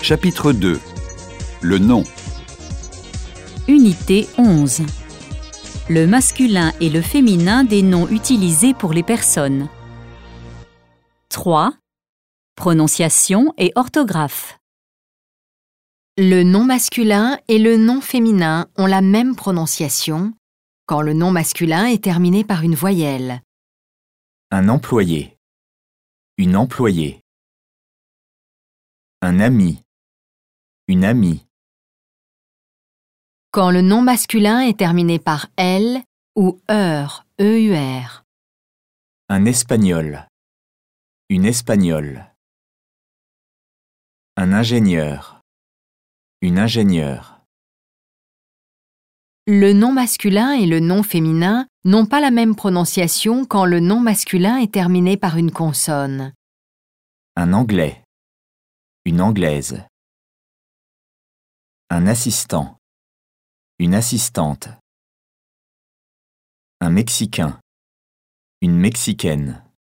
Chapitre 2. Le nom. Unité 11. Le masculin et le féminin des noms utilisés pour les personnes. 3. Prononciation et orthographe. Le nom masculin et le nom féminin ont la même prononciation quand le nom masculin est terminé par une voyelle. Un employé. Une employée. Un ami. Une amie. Quand le nom masculin est terminé par L ou EUR, EUR. Un espagnol. Une espagnole. Un ingénieur. Une ingénieure. Le nom masculin et le nom féminin n'ont pas la même prononciation quand le nom masculin est terminé par une consonne. Un anglais. Une anglaise. Un assistant. Une assistante. Un mexicain. Une mexicaine.